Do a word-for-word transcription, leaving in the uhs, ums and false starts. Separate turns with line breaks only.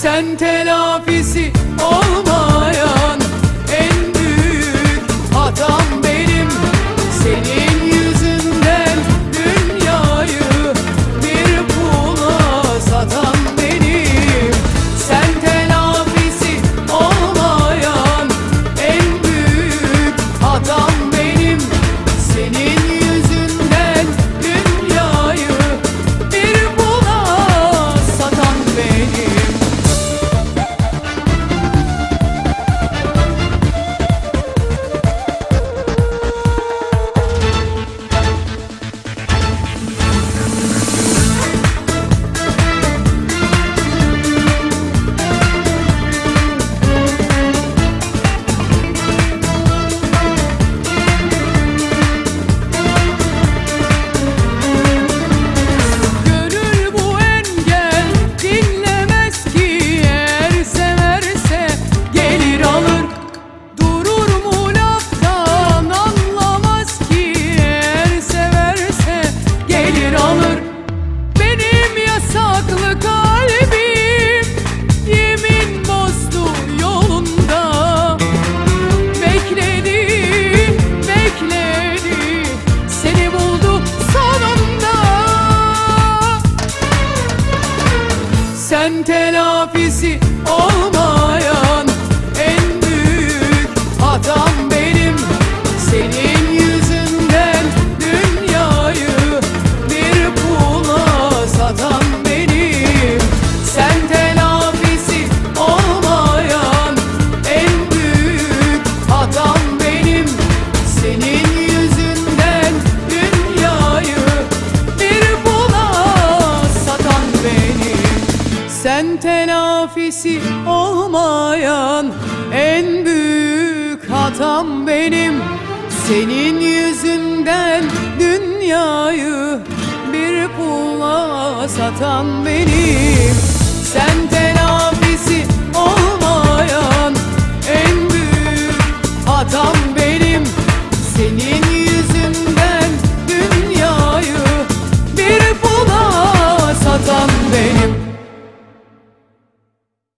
Sen telafisi olmayan en büyük hatam benim. Senin yüzünden dünyayı bir pula satan benim. Sen telafisi olmayan en büyük hatam benim. Senin yüzünden dünyayı bir pula satan benim. Saklı kalbim yemin bozdu yolunda. Bekledi, bekledi, seni buldu sonunda. Sen telafisi olmayan en büyük hatam benim. Senin yüzünden dünyayı bir pula satan benim. Sen telafisi olmayan en büyük hatam benim. Senin yüzünden dünyayı bir pula satan benim. Sen telafisi olmayan en büyük hatam benim. Senin yüzünden dünyayı bir pula satan benim. Sen telafisi